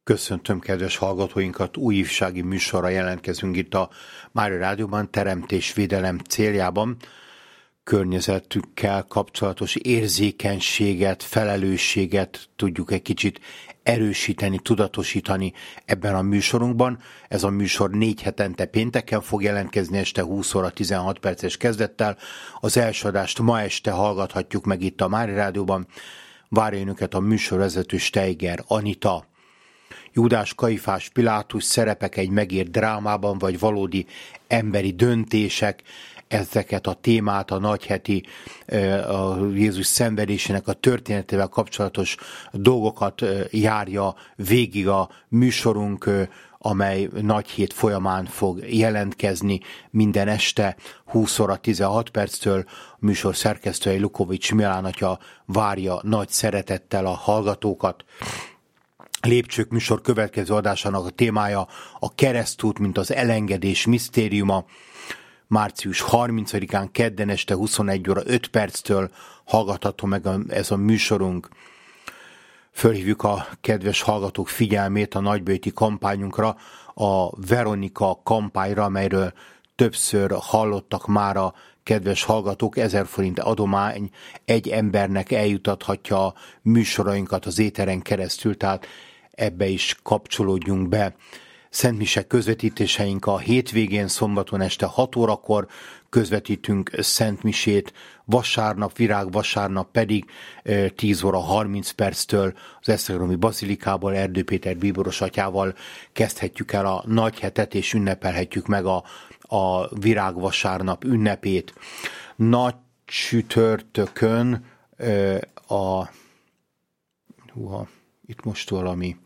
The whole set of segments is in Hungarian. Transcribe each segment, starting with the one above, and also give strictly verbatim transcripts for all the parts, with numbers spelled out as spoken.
Köszöntöm kedves hallgatóinkat, új ifjúsági műsorra jelentkezünk itt a Mária Rádióban, teremtésvédelem céljában. Környezetükkel kapcsolatos érzékenységet, felelősséget tudjuk egy kicsit erősíteni, tudatosítani ebben a műsorunkban. Ez a műsor négy hetente pénteken fog jelentkezni este húsz óra tizenhat perces kezdettel. Az első adást ma este hallgathatjuk meg itt a Mária Rádióban. Várja önöket a műsorvezető Steiger Anita. Júdás, Kajfás, Pilátus szerepek egy megírt drámában, vagy valódi emberi döntések, ezeket a témát, a nagyheti a Jézus szenvedésének a történetével kapcsolatos dolgokat járja végig a műsorunk, amely nagy hét folyamán fog jelentkezni minden este húsz óra tizenhat perctől. A műsor szerkesztője Lukovics Milán atya várja nagy szeretettel a hallgatókat. Lépcsők műsor következő adásának a témája a keresztút, mint az elengedés misztériuma. Március harmincadikán kedden este huszonegy óra öt perctől hallgatható meg ez a műsorunk. Fölhívjuk a kedves hallgatók figyelmét a nagybőti kampányunkra, a Veronika kampányra, amelyről többször hallottak már a kedves hallgatók. Ezer forint adomány egy embernek eljutathatja a műsorainkat az éteren keresztül, tehát ebbe is kapcsolódjunk be. Szentmisek közvetítéseink a hétvégén, szombaton este hat órakor közvetítünk szentmisét, vasárnap, virágvasárnap pedig tíz óra harminc perctől az esztergomi bazilikából Erdő Péter bíboros atyával kezdhetjük el a nagy hetet, és ünnepelhetjük meg a, a virágvasárnap ünnepét. Nagy csütörtökön a... Húha, itt most valami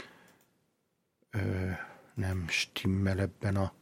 nem stimmel ebben a...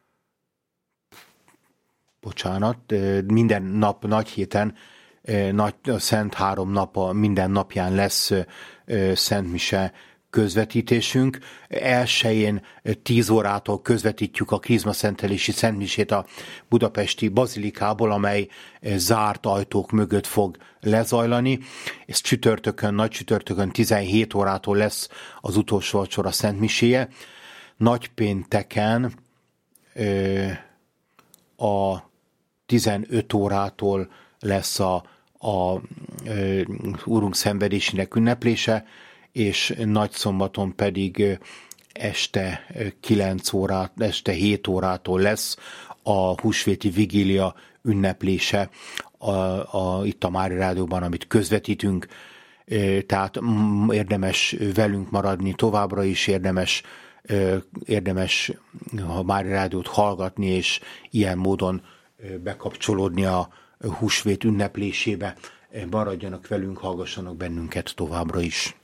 Bocsánat, minden nap, nagy héten, nagy, a Szent Három nap, minden napján lesz szentmise közvetítésünk. Elsején tíz órától közvetítjük a krizmaszentelési szentmisét a budapesti bazilikából, amely zárt ajtók mögött fog lezajlani. Ez csütörtökön, nagy csütörtökön tizenhét órától lesz az utolsó vacsora szentmiséje. Nagypénteken a tizenöt órától lesz a, a Úrunk szenvedésének ünneplése, és nagyszombaton pedig este kilenc órát, este hét órától lesz a húsvéti vigília ünneplése a, a, itt a Mária Rádióban, amit közvetítünk. Tehát érdemes velünk maradni továbbra is, érdemes érdemes a Mária Rádiót hallgatni, és ilyen módon bekapcsolódni a húsvét ünneplésébe. Maradjanak velünk, hallgassanak bennünket továbbra is.